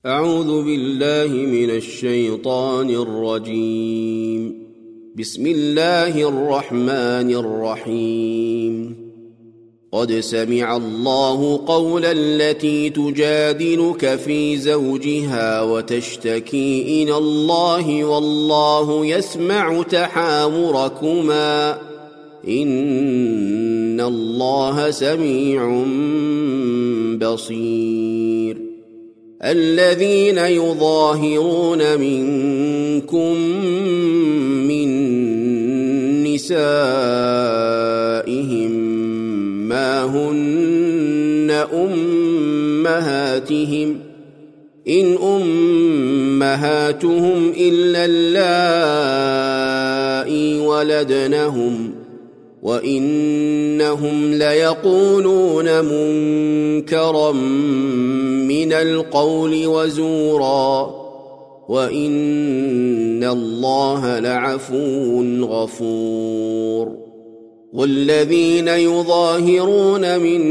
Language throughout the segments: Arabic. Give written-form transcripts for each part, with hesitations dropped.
أعوذ بالله من الشيطان الرجيم. بسم الله الرحمن الرحيم. قد سمع الله قول التي تجادلك في زوجها وتشتكي إلى الله والله يسمع تحاوركما إن الله سميع بصير. الذين يظاهرون منكم من نسائهم ما هن أمهاتهم إن أمهاتهم إلا اللائي ولدنهم وإنهم ليقولون منكرا من القول وزورا وإن الله لعفو غفور. والذين يظاهرون من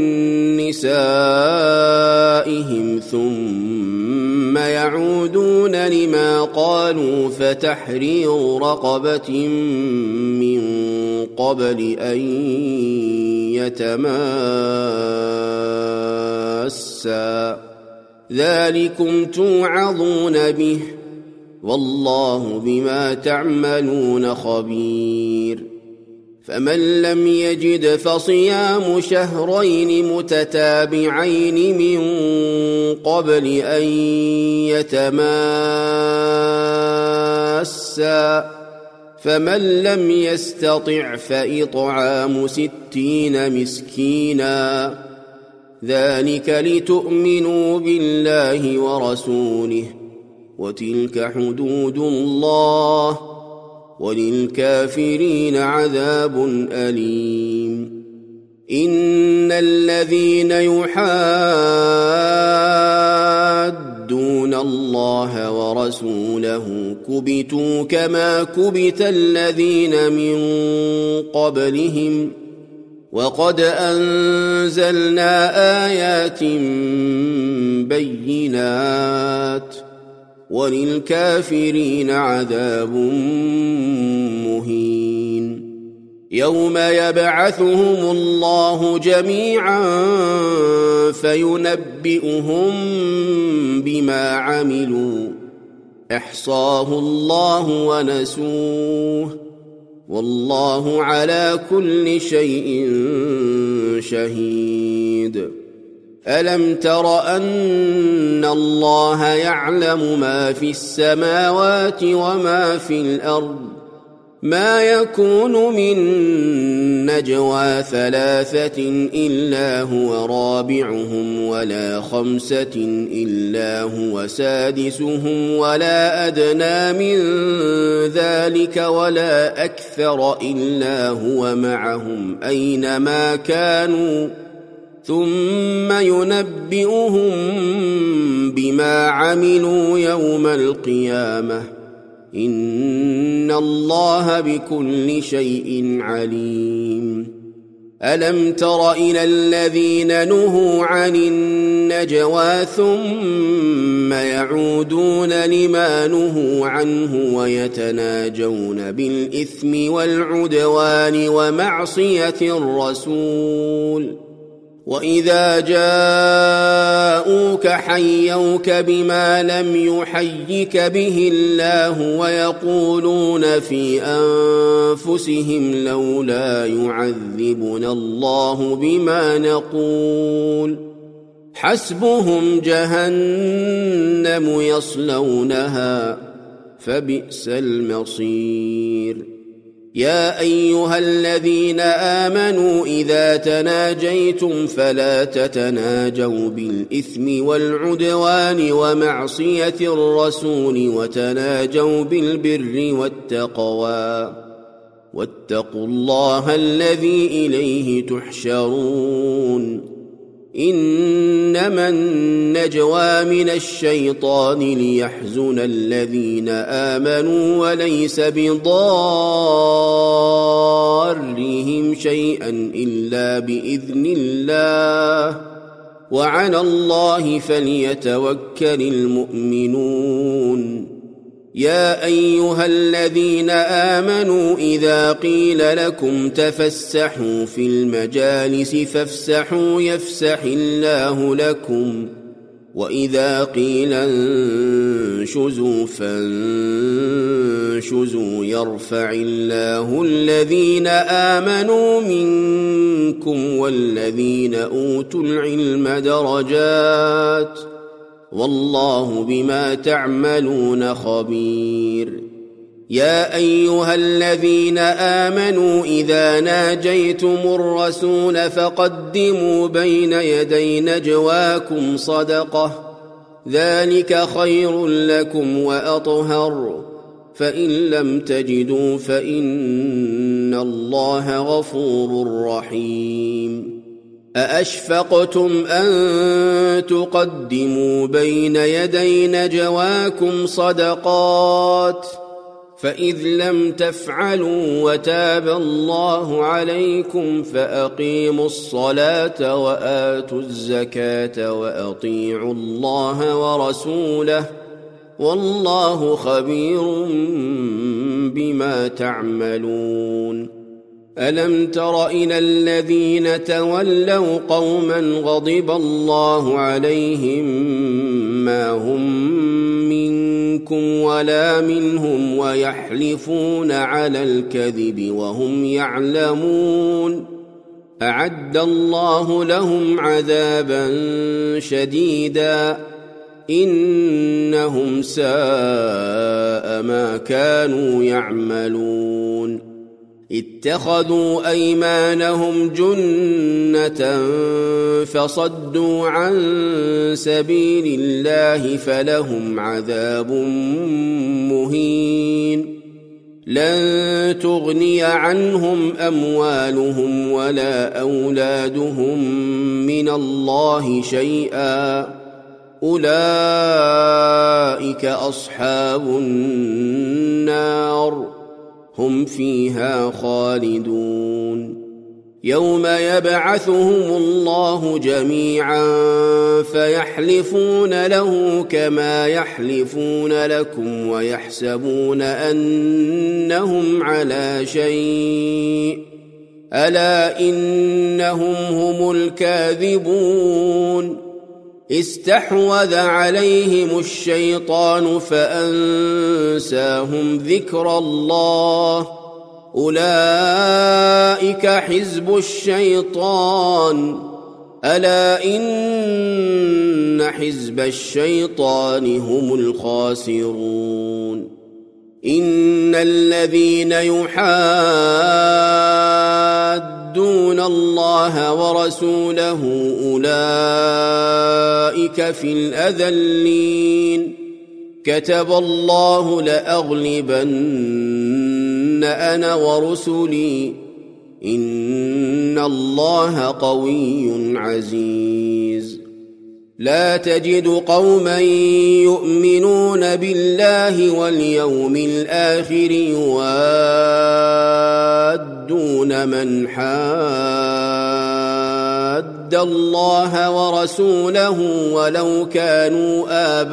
نسائهم ثم يعودون لما قالوا فتحرير رقبة من قبل أن يتماسا ذلكم توعظون به والله بما تعملون خبير. فمن لم يجد فصيام شهرين متتابعين من قبل أن يتماسا فمن لم يستطع فإطعام 60 مسكينا ذلك لتؤمنوا بالله ورسوله وتلك حدود الله وللكافرين عذاب أليم. إن الذين يحادون الله ورسوله كبتوا كما كبت الذين من قبلهم وقد أنزلنا آيات بينات وللكافرين عذاب مهين. يوم يبعثهم الله جميعا فينبئهم بما عملوا أحصاه الله ونسوه والله على كل شيء شهيد. ألم تر أن الله يعلم ما في السماوات وما في الأرض ما يكون من نجوى 3 إلا هو رابعهم ولا 5 إلا هو سادسهم ولا أدنى من ذلك ولا أكثر إلا هو معهم أينما كانوا ثم ينبئهم بما عملوا يوم القيامة إن الله بكل شيء عليم. ألم تر إلى الذين نهوا عن النجوى ثم يعودون لما نهوا عنه ويتناجون بالإثم والعدوان ومعصية الرسول وإذا جاءوك حيوك بما لم يحيك به الله ويقولون في أنفسهم لولا يعذبنا الله بما نقول حسبهم جهنم يصلونها فبئس المصير. يا أيها الذين آمنوا إذا تناجيتم فلا تتناجوا بالإثم والعدوان ومعصية الرسول وتناجوا بالبر والتقوى واتقوا الله الذي إليه تحشرون. إنما النجوى من الشيطان ليحزن الذين آمنوا وليس بضارهم شيئا إلا بإذن الله وعلى الله فليتوكل المؤمنون يا أيها الذين آمنوا إذا قيل لكم تفسحوا في المجالس فافسحوا يفسح الله لكم وإذا قيل انشزوا فانشزوا يرفع الله الذين آمنوا منكم والذين أوتوا العلم درجات والله بما تعملون خبير يا أيها الذين آمنوا إذا ناجيتم الرسول فقدموا بين يدي نجواكم صدقة ذلك خير لكم وأطهر فإن لم تجدوا فإن الله غفور رحيم أأشفقتم أن تقدموا بين يدي نجواكم صدقات فإذ لم تفعلوا وتاب الله عليكم فأقيموا الصلاة وآتوا الزكاة وأطيعوا الله ورسوله والله خبير بما تعملون ألم تر إلى الذين تولوا قوما غضب الله عليهم ما هم منكم ولا منهم ويحلفون على الكذب وهم يعلمون أعد الله لهم عذابا شديدا إنهم ساء ما كانوا يعملون اتخذوا أيمانهم جنة فصدوا عن سبيل الله فلهم عذاب مهين لن تغني عنهم أموالهم ولا أولادهم من الله شيئا أولئك أصحاب النار هم فيها خالدون يوم يبعثهم الله جميعا فيحلفون له كما يحلفون لكم ويحسبون أنهم على شيء ألا إنهم هم الكاذبون استحوذ عليهم الشيطان فأنساهم ذكر الله أولئك حزب الشيطان ألا إن حزب الشيطان هم الخاسرون إن الذين يحادون الله ورسوله أولئك في الأذلين كتب الله لأغلبن أنا ورسلي إن الله قوي عزيز لا تجد قوما يؤمنون بالله واليوم الآخر يوادون من حاد الله ورسوله ولو كانوا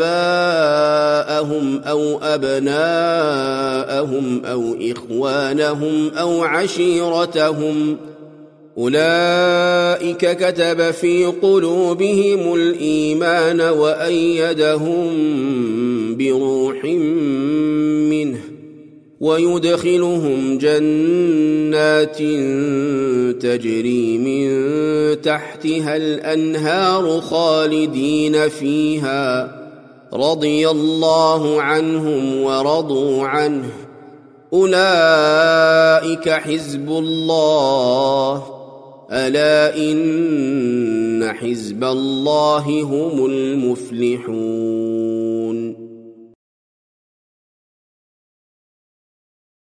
آباءهم أو أبناءهم أو إخوانهم أو عشيرتهم أولئك كتب في قلوبهم الإيمان وأيدهم بروح منه ويدخلهم جنات تجري من تحتها الأنهار خالدين فيها رضي الله عنهم ورضوا عنه أولئك حزب الله ألا إن حزب الله هم المفلحون